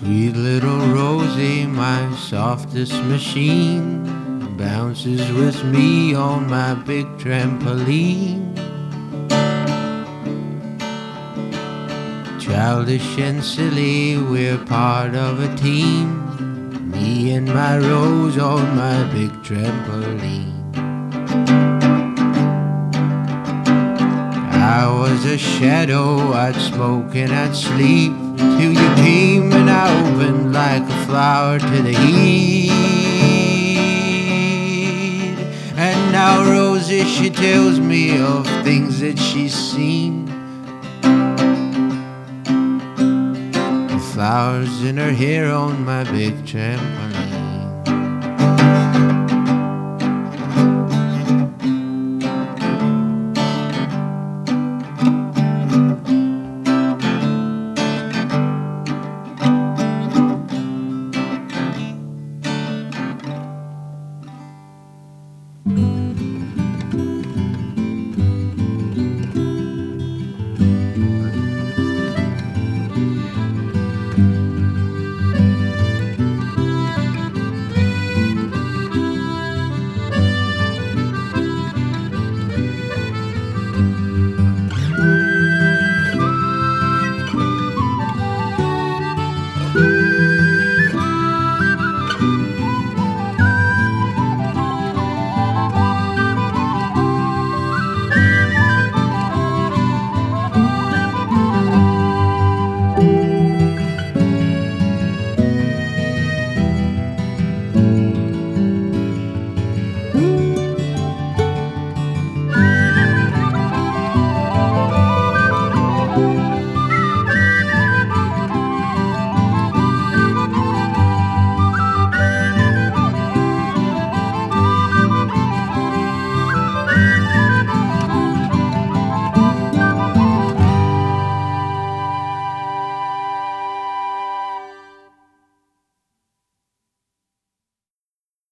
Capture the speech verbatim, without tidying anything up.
Sweet little Rosie, my softest machine, bounces with me on my big trampoline. Childish and silly, we're part of a team, me and my Rose on my big trampoline. I was a shadow, I'd smoke and I'd sleep, till you came and I opened like a flower to the heat. And now Rosie, she tells me of things that she's seen, the flowers in her hair on my big trampoline.